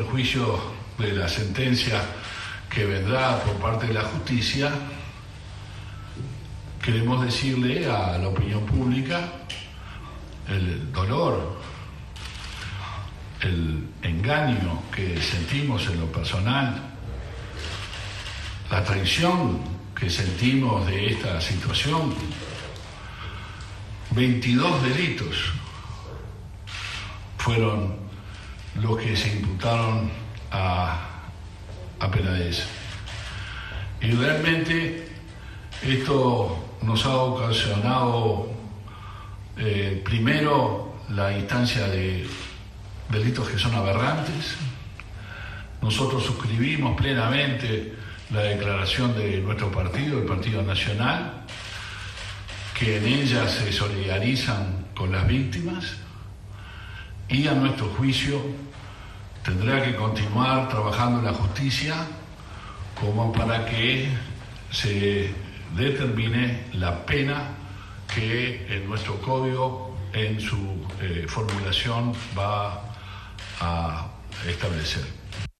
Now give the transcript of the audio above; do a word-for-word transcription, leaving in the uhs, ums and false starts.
perjuicio de la sentencia que vendrá por parte de la justicia, queremos decirle a la opinión pública el dolor, el engaño que sentimos en lo personal, la traición que sentimos de esta situación. veintidós delitos fueron los que se imputaron a, a Peláez. Y realmente esto nos ha ocasionado eh, primero la instancia de delitos que son aberrantes. Nosotros suscribimos plenamente la declaración de nuestro partido, el Partido Nacional, que en ella se solidarizan con las víctimas, y a nuestro juicio tendrá que continuar trabajando en la justicia como para que se determine la pena que en nuestro código, en su eh, formulación, va a establecer.